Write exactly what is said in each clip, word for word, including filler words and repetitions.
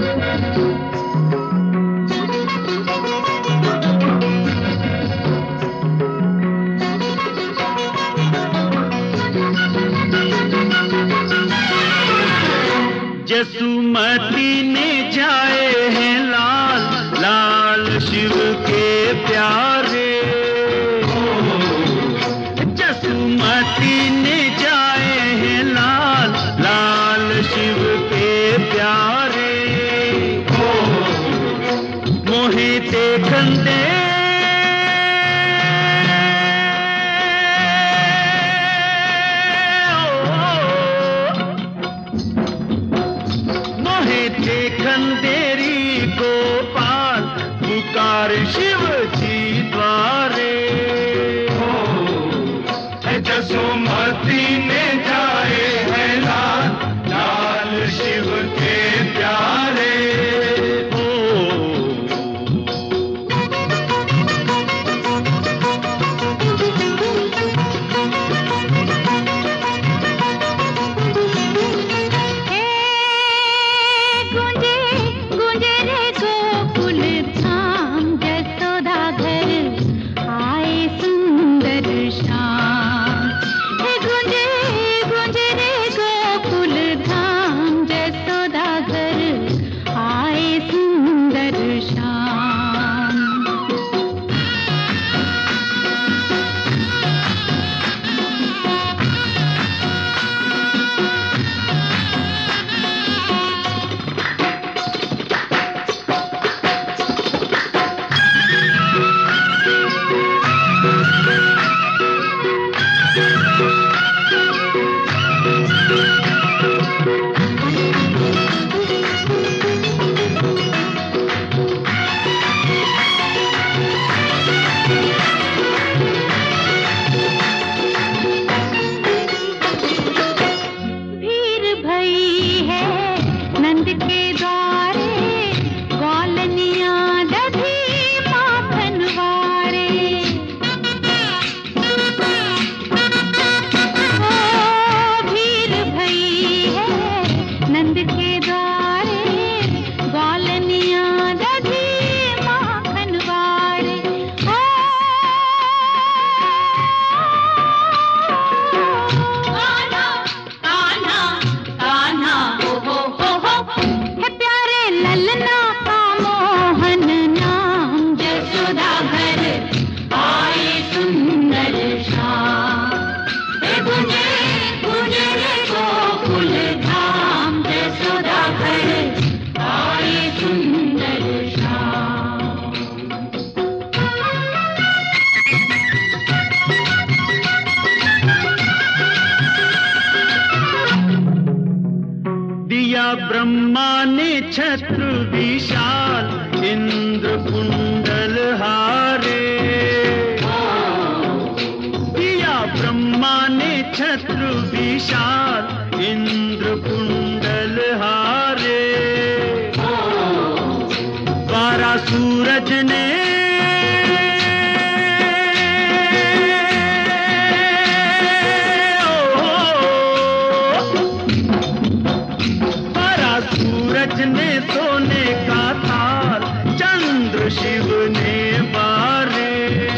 जसुमती ने जाए हैं लाल लाल शिव के प्यारे, जसुमती ने जाए हैं लाल लाल शिव के प्यारे, मोहे देखन दे खंडेरी गोपाल पुकार शिव जी द्वारे। जसुमती ने जाए हैं लाल लाल शिव के प्यारे। ब्रह्मा ने छत्र विशाल इंद्र कुंडल हारे, दिया ब्रह्मा ने छत्र विशाल इंद्र कुंडल हारे, बारह सूरज ने ने सोने का थाल चंद्र शिव ने बारे,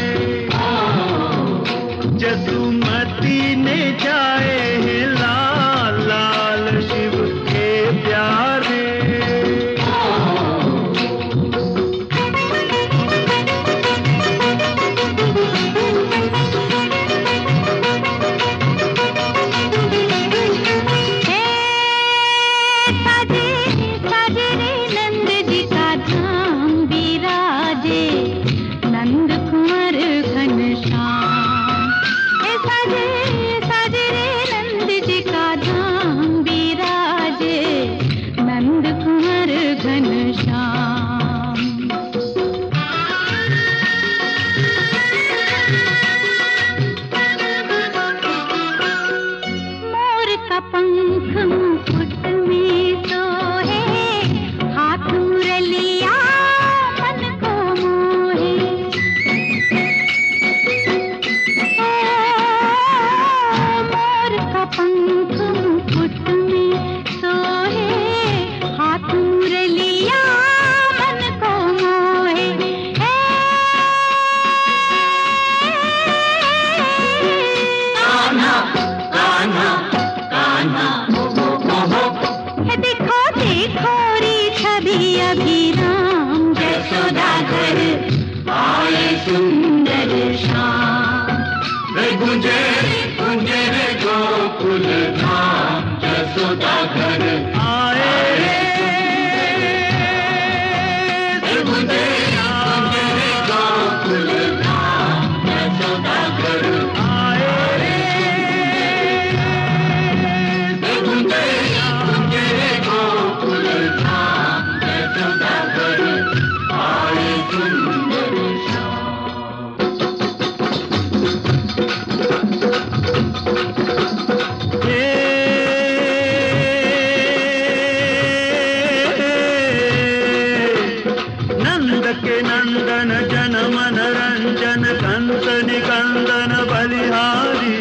जसुमती ने जाए हैं लाल लाल शिव के प्यारे। पंख मुकुट में सोहे, हाथ मुरलिया मन को मोहे, मोर का पंख मुकुट में सोहे, हाथ देखो देखो री छवि अभिराम, यशोदा घर आए सुंदर श्याम। रे गुंजे गुंजे रे गोकुल धाम, यशोदा घर आए। रे गुंजे गुंजे रे गोकुल धाम, यशोदा घर आए। रे गुंजे गुंजे रे गोकुल धाम, यशोदा घर आए सुंदर श्याम। के नंदन जन मन रंजन, कंस निकंदन बलिहारी।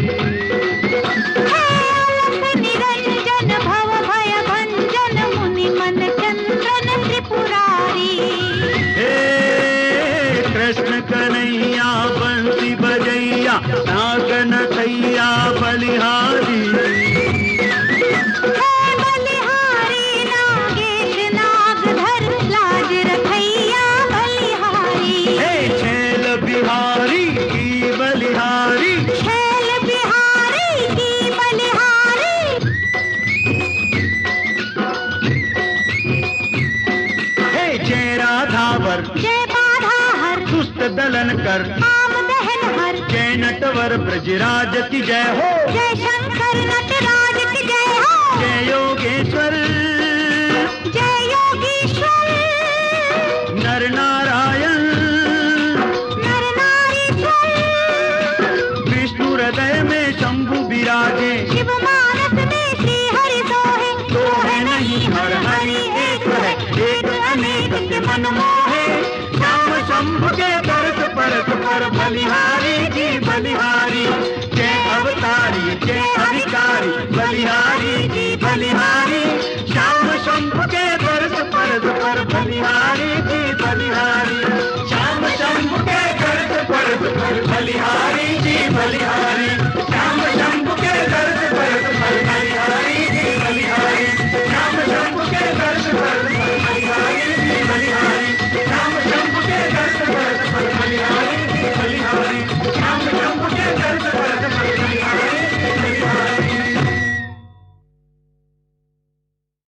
निरंजन भव भय भंजन, मुनि मन चंद्रन त्रिपुरारी। हे कृष्ण कन्हैया बंसी बजैया, नागन थैया बलिहारी। बिहारी की बलिहारी, छैल बिहारी की बलिहारी। हे जय राधावर, जय बाधाहर, दुष्ट दलन कर, काम दहन हर। जय नटवर ब्रजराज की जय हो, जय शंकर नटराज की जय हो। जय योगेश्वर, जय योगीश्वर, नर नारायण, हृदय में शंभु विराजे, शिव मानस में श्री हरि सोहे। दो है नहीं हर हरि एक है, एक अनेक के मन मोहे। श्याम शंभु के दर्द परत पर बलिहारी जी बलिहारी। जय अवतारी जय अधिकारी, बलिहारी जी बलिहारी।